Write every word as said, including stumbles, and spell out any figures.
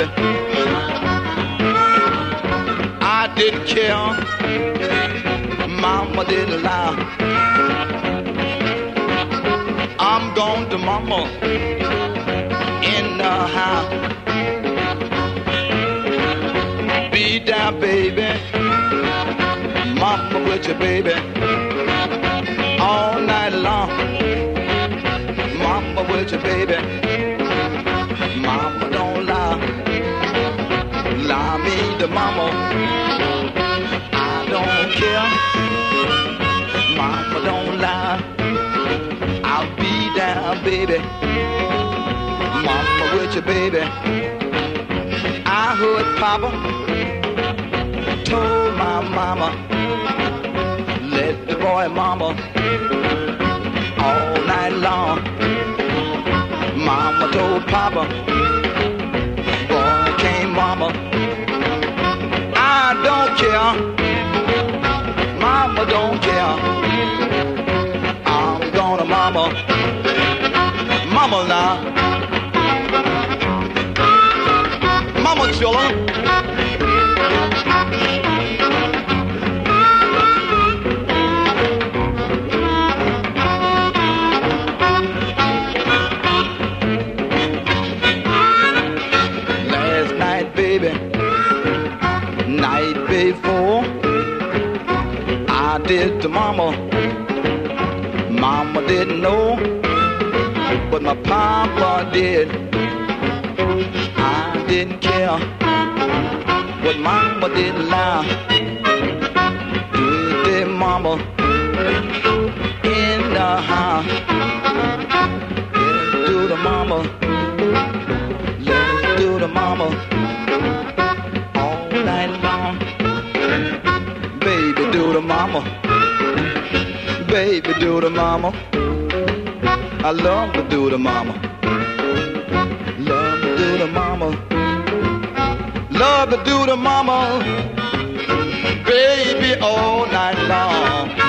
baby. I didn't care, mama didn't lie. I'm going to mama in the house. Be down, baby, mama with you, baby, all night long. Mama with you, baby, mama don't lie. Lie me to mama, I don't care. Mama don't lie. I'll be down, baby, mama with you, baby. I heard Papa told my mama, let the boy mama all night long. Mama told Papa, boy came mama. I don't care, mama don't care. I'm gonna mama, mama now, mama children. Last night, baby, night before, I did to mama. Mama didn't know, but my papa did. I didn't care, but mama didn't lie. Do it, mama, in the house. Let's do the mama, let's do the mama, all night long. Baby, do the mama, baby, do the mama. I love to do the mama, love to do the mama, love to do the mama, baby, all night long.